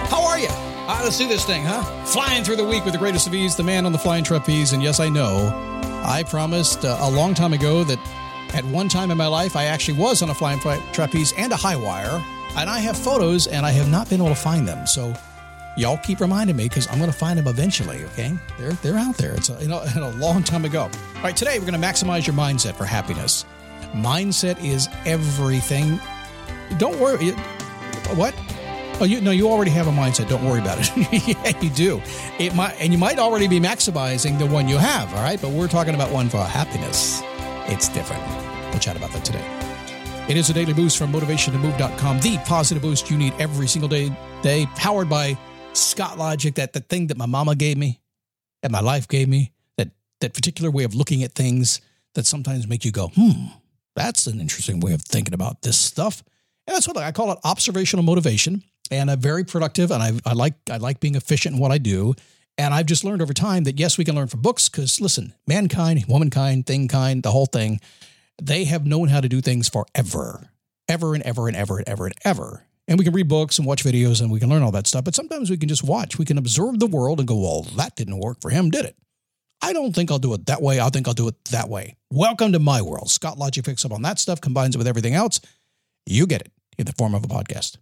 How are you? Let's do this thing, huh? Flying through the week with the greatest of ease, the man on the flying trapeze. And yes, I know, I promised a long time ago that at one time in my life, I actually was on a flying trapeze and a high wire. And I have photos, and I have not been able to find them. So y'all keep reminding me, because I'm going to find them eventually, okay? They're out there. It's a long time ago. All right, today we're going to maximize your mindset for happiness. Mindset is everything. Don't worry. What? Oh, you already have a mindset. Don't worry about it. Yeah, you do. You might already be maximizing the one you have, all right? But we're talking about one for happiness. It's different. We'll chat about that today. It is a daily boost from motivationtomove.com, the positive boost you need every single day, powered by Scott Logic, that thing that my mama gave me, and my life gave me, that particular way of looking at things that sometimes make you go, that's an interesting way of thinking about this stuff. And that's what I call it, observational motivation. And I'm very productive, and I like being efficient in what I do. And I've just learned over time that, yes, we can learn from books because, listen, mankind, womankind, thingkind, the whole thing, they have known how to do things forever, ever and ever and ever and ever and ever. And we can read books and watch videos, and we can learn all that stuff. But sometimes we can just watch. We can observe the world and go, well, that didn't work for him, did it? I don't think I'll do it that way. I think I'll do it that way. Welcome to my world. Scott Logic picks up on that stuff, combines it with everything else. You get it in the form of a podcast.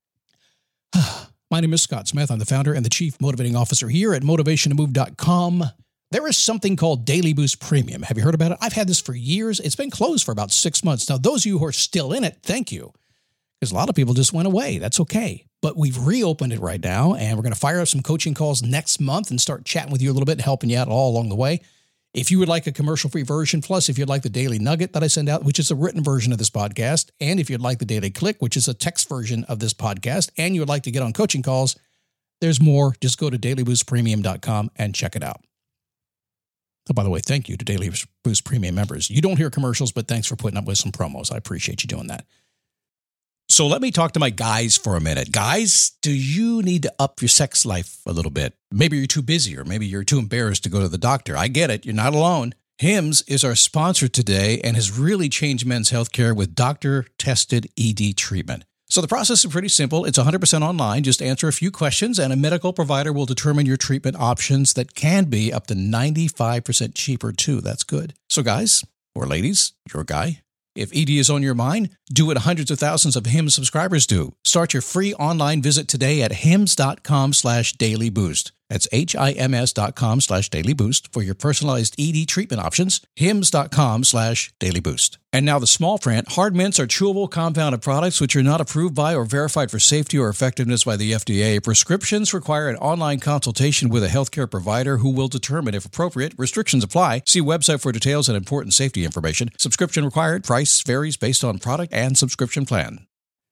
My name is Scott Smith. I'm the founder and the chief motivating officer here at motivationtomove.com. There is something called Daily Boost Premium. Have you heard about it? I've had this for years. It's been closed for about 6 months. Now, those of you who are still in it, thank you. Because a lot of people just went away. That's okay. But we've reopened it right now, and we're going to fire up some coaching calls next month and start chatting with you a little bit and helping you out all along the way. If you would like a commercial-free version, plus if you'd like the Daily Nugget that I send out, which is a written version of this podcast, and if you'd like the Daily Click, which is a text version of this podcast, and you would like to get on coaching calls, there's more. Just go to dailyboostpremium.com and check it out. Oh, by the way, thank you to Daily Boost Premium members. You don't hear commercials, but thanks for putting up with some promos. I appreciate you doing that. So let me talk to my guys for a minute. Guys, do you need to up your sex life a little bit? Maybe you're too busy, or maybe you're too embarrassed to go to the doctor. I get it. You're not alone. Hims is our sponsor today and has really changed men's healthcare with doctor-tested ED treatment. So the process is pretty simple. It's 100% online. Just answer a few questions, and a medical provider will determine your treatment options that can be up to 95% cheaper, too. That's good. So guys, or ladies, you're a guy. If ED is on your mind, do what hundreds of thousands of Hims subscribers do. Start your free online visit today at hims.com/dailyboost. That's HIMS.com/dailyboost for your personalized ED treatment options. hims.com/dailyboost. And now the small print. Hard mints are chewable compounded products which are not approved by or verified for safety or effectiveness by the FDA. Prescriptions require an online consultation with a healthcare provider who will determine if appropriate. Restrictions apply. See website for details and important safety information. Subscription required. Price varies based on product and subscription plan.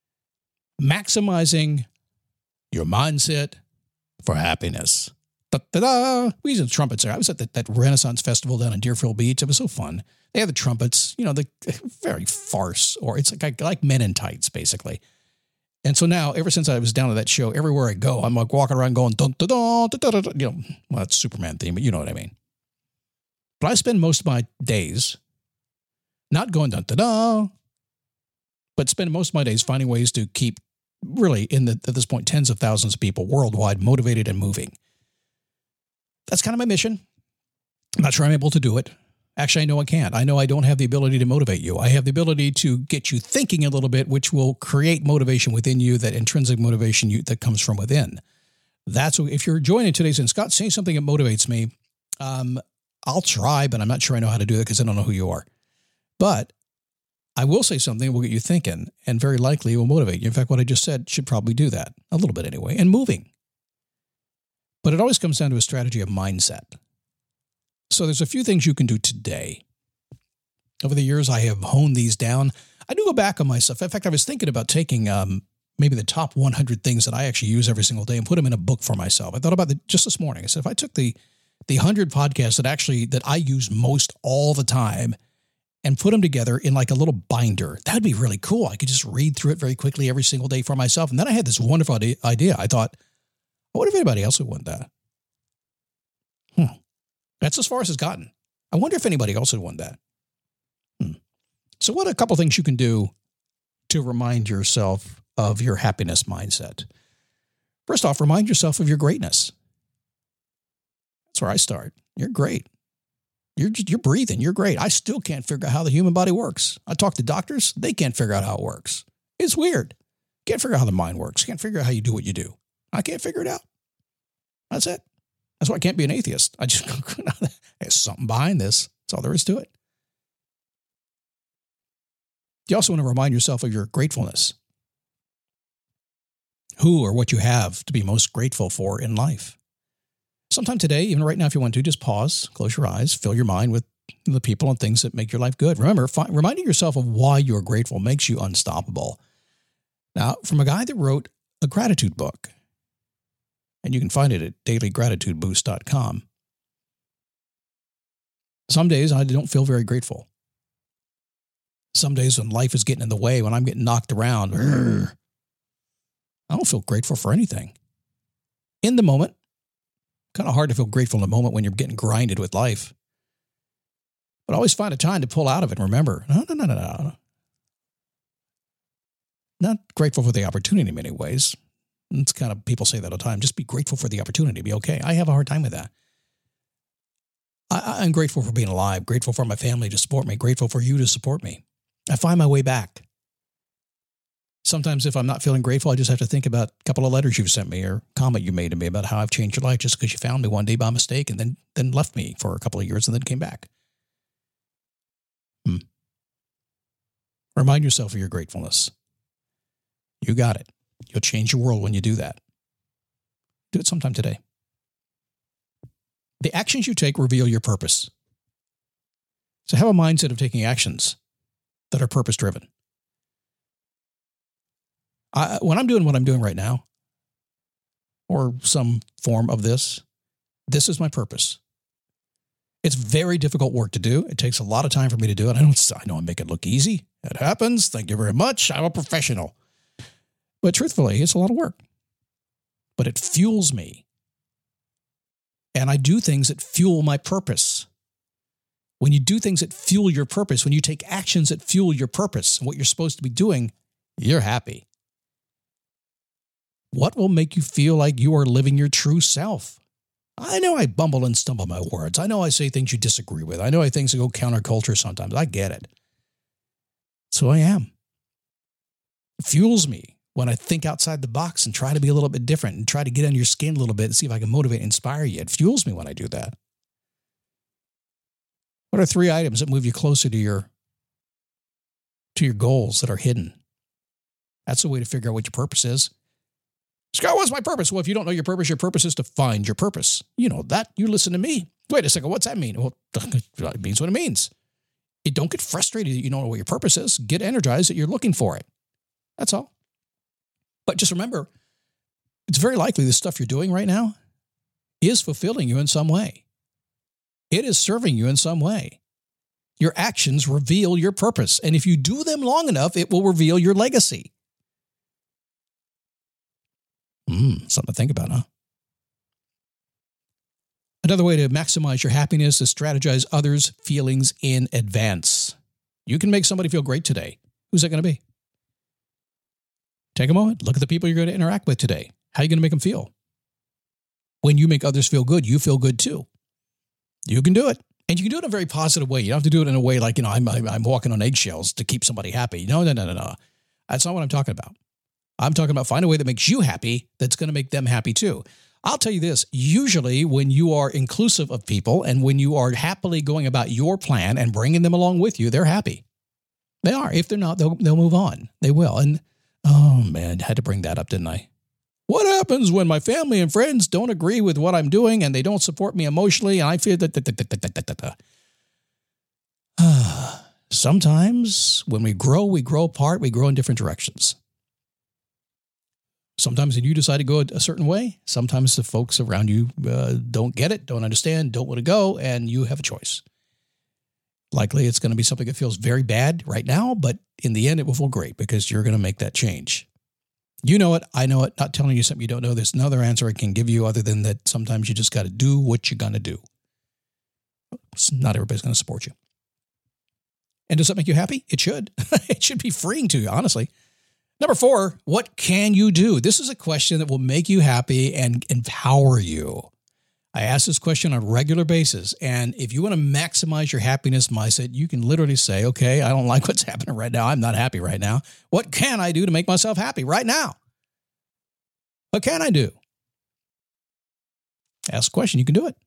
Maximizing your mindset for happiness. Da-da-da. We use the trumpets there. I was at that Renaissance Festival down in Deerfield Beach. It was so fun. They have the trumpets, the very farce, or it's like Men in Tights, basically. And so now, ever since I was down at that show, everywhere I go, I'm like walking around going, dun, dun, dun, dun, dun, dun, well, that's Superman theme, but you know what I mean. But I spend most of my days not going dun, dun, dun, but spend most of my days finding ways to keep really, at this point, tens of thousands of people worldwide motivated and moving. That's kind of my mission. I'm not sure I'm able to do it. Actually, I know I can't. I know I don't have the ability to motivate you. I have the ability to get you thinking a little bit, which will create motivation within you, that intrinsic motivation that comes from within. That's what, if you're joining today's, and Scott, say something that motivates me, I'll try, but I'm not sure I know how to do that because I don't know who you are. But I will say something that will get you thinking, and very likely will motivate you. In fact, what I just said should probably do that, a little bit anyway, and moving. But it always comes down to a strategy of mindset. So there's a few things you can do today. Over the years, I have honed these down. I do go back on myself. In fact, I was thinking about taking maybe the top 100 things that I actually use every single day and put them in a book for myself. I thought about it just this morning. I said, if I took the 100 podcasts that I use most all the time and put them together in like a little binder, that'd be really cool. I could just read through it very quickly every single day for myself. And then I had this wonderful idea. I thought, I wonder if anybody else would want that. That's as far as it's gotten. I wonder if anybody else would want that. So what are a couple things you can do to remind yourself of your happiness mindset? First off, remind yourself of your greatness. That's where I start. You're great. You're breathing. You're great. I still can't figure out how the human body works. I talk to doctors. They can't figure out how it works. It's weird. Can't figure out how the mind works. Can't figure out how you do what you do. I can't figure it out. That's it. That's why I can't be an atheist. I just, there's something behind this. That's all there is to it. You also want to remind yourself of your gratefulness. Who or what you have to be most grateful for in life. Sometime today, even right now, if you want to, just pause, close your eyes, fill your mind with the people and things that make your life good. Remember, reminding yourself of why you're grateful makes you unstoppable. Now, from a guy that wrote a gratitude book, and you can find it at dailygratitudeboost.com. Some days I don't feel very grateful. Some days when life is getting in the way, when I'm getting knocked around, I don't feel grateful for anything. In the moment, kind of hard to feel grateful in the moment when you're getting grinded with life. But always find a time to pull out of it and remember, no. Not grateful for the opportunity in many ways. It's kind of, people say that all the time. Just be grateful for the opportunity. Be okay. I have a hard time with that. I'm grateful for being alive, grateful for my family to support me, grateful for you to support me. I find my way back. Sometimes if I'm not feeling grateful, I just have to think about a couple of letters you've sent me or comment you made to me about how I've changed your life just because you found me one day by mistake and then left me for a couple of years and then came back. Remind yourself of your gratefulness. You got it. You'll change your world when you do that. Do it sometime today. The actions you take reveal your purpose. So have a mindset of taking actions that are purpose-driven. When I'm doing what I'm doing right now, or some form of this is my purpose. It's very difficult work to do. It takes a lot of time for me to do it. I know I make it look easy. It happens. Thank you very much. I'm a professional. But truthfully, it's a lot of work. But it fuels me. And I do things that fuel my purpose. When you do things that fuel your purpose, when you take actions that fuel your purpose and what you're supposed to be doing, you're happy. What will make you feel like you are living your true self? I know I bumble and stumble my words. I know I say things you disagree with. I know I say things that go counterculture sometimes. I get it. That's who I am. It fuels me when I think outside the box and try to be a little bit different and try to get under your skin a little bit and see if I can motivate and inspire you. It fuels me when I do that. What are 3 items that move you closer to your goals that are hidden? That's a way to figure out what your purpose is. Scott, what's my purpose? Well, if you don't know your purpose is to find your purpose. You know that. You listen to me. Wait a second. What's that mean? Well, it means what it means. Don't get frustrated that you don't know what your purpose is. Get energized that you're looking for it. That's all. But just remember, it's very likely the stuff you're doing right now is fulfilling you in some way. It is serving you in some way. Your actions reveal your purpose. And if you do them long enough, it will reveal your legacy. Something to think about, huh? Another way to maximize your happiness is strategize others' feelings in advance. You can make somebody feel great today. Who's that going to be? Take a moment. Look at the people you're going to interact with today. How are you going to make them feel? When you make others feel good, you feel good too. You can do it. And you can do it in a very positive way. You don't have to do it in a way like, I'm walking on eggshells to keep somebody happy. No. That's not what I'm talking about. I'm talking about find a way that makes you happy that's going to make them happy too. I'll tell you this, usually when you are inclusive of people and when you are happily going about your plan and bringing them along with you, they're happy. They are. If they're not, they'll move on. They will. And, oh man, I had to bring that up, didn't I? What happens when my family and friends don't agree with what I'm doing and they don't support me emotionally and I feel that. Sometimes when we grow apart, we grow in different directions. Sometimes when you decide to go a certain way, sometimes the folks around you don't get it, don't understand, don't want to go, and you have a choice. Likely it's going to be something that feels very bad right now, but in the end it will feel great because you're going to make that change. You know it, I know it, not telling you something you don't know. There's another answer I can give you other than that sometimes you just got to do what you're going to do. Not everybody's going to support you. And does that make you happy? It should. It should be freeing to you, honestly. Number 4, what can you do? This is a question that will make you happy and empower you. I ask this question on a regular basis. And if you want to maximize your happiness mindset, you can literally say, okay, I don't like what's happening right now. I'm not happy right now. What can I do to make myself happy right now? What can I do? Ask a question. You can do it.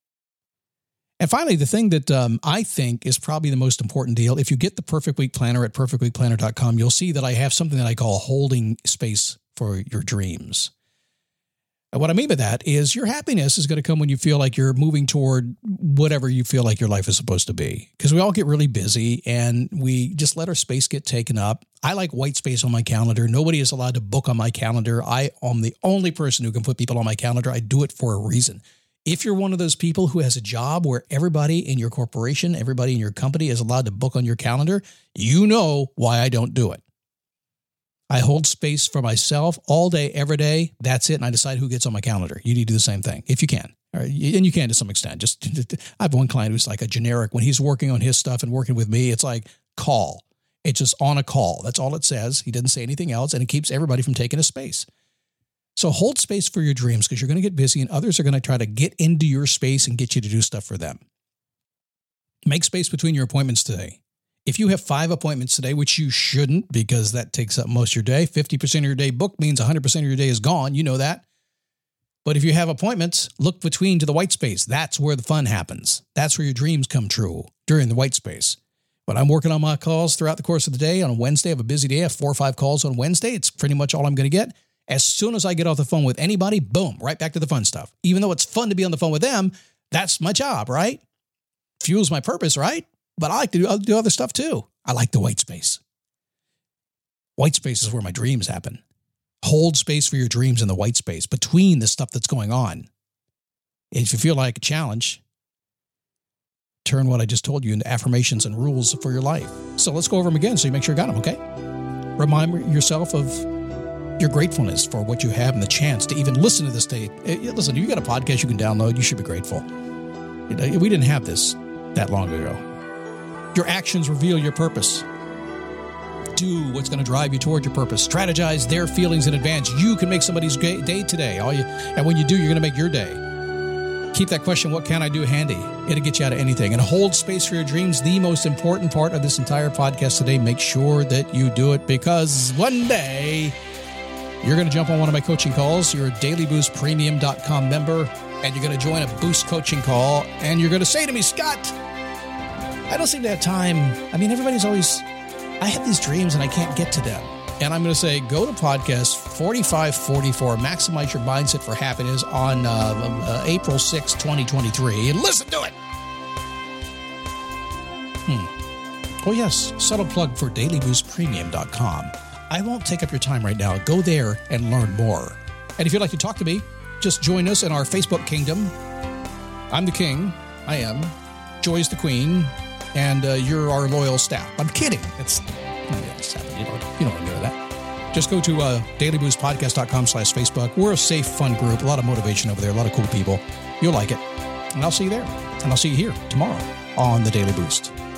And finally, the thing that I think is probably the most important deal, if you get the Perfect Week Planner at perfectweekplanner.com, you'll see that I have something that I call holding space for your dreams. And what I mean by that is your happiness is going to come when you feel like you're moving toward whatever you feel like your life is supposed to be. Because we all get really busy and we just let our space get taken up. I like white space on my calendar. Nobody is allowed to book on my calendar. I am the only person who can put people on my calendar. I do it for a reason. If you're one of those people who has a job where everybody in your corporation, everybody in your company is allowed to book on your calendar, you know why I don't do it. I hold space for myself all day, every day. That's it. And I decide who gets on my calendar. You need to do the same thing if you can. And you can to some extent. I have one client who's like a generic. When he's working on his stuff and working with me, it's like call. It's just on a call. That's all it says. He doesn't say anything else. And it keeps everybody from taking a space. So hold space for your dreams because you're going to get busy and others are going to try to get into your space and get you to do stuff for them. Make space between your appointments today. If you have 5 appointments today, which you shouldn't because that takes up most of your day, 50% of your day booked means 100% of your day is gone. You know that. But if you have appointments, look between to the white space. That's where the fun happens. That's where your dreams come true, during the white space. But I'm working on my calls throughout the course of the day. On Wednesday, I have a busy day. I have 4 or 5 calls on Wednesday. It's pretty much all I'm going to get. As soon as I get off the phone with anybody, boom, right back to the fun stuff. Even though it's fun to be on the phone with them, that's my job, right? Fuels my purpose, right? But I like to do other stuff too. I like the white space. White space is where my dreams happen. Hold space for your dreams in the white space between the stuff that's going on. And if you feel like a challenge, turn what I just told you into affirmations and rules for your life. So let's go over them again so you make sure you got them, okay? Remind yourself of your gratefulness for what you have and the chance to even listen to this day. Listen, you got a podcast you can download. You should be grateful. We didn't have this that long ago. Your actions reveal your purpose. Do what's going to drive you toward your purpose. Strategize their feelings in advance. You can make somebody's day today. And when you do, you're going to make your day. Keep that question, what can I do, handy. It'll get you out of anything. And hold space for your dreams. The most important part of this entire podcast today. Make sure that you do it because one day you're going to jump on one of my coaching calls. You're a DailyBoostPremium.com member and you're going to join a Boost coaching call. And you're going to say to me, Scott, I don't seem to have time. I mean, everybody's always, I have these dreams and I can't get to them. And I'm going to say, go to podcast 4544, Maximize Your Mindset for Happiness on April 6, 2023, and listen to it. Oh, yes, subtle plug for DailyBoostPremium.com. I won't take up your time right now. Go there and learn more. And if you'd like to talk to me, just join us in our Facebook kingdom. I'm the king. I am. Joy's the queen. And you're our loyal staff. I'm kidding. You don't want to know that. Just go to dailyboostpodcast.com/Facebook. We're a safe, fun group. A lot of motivation over there. A lot of cool people. You'll like it. And I'll see you there. And I'll see you here tomorrow on the Daily Boost.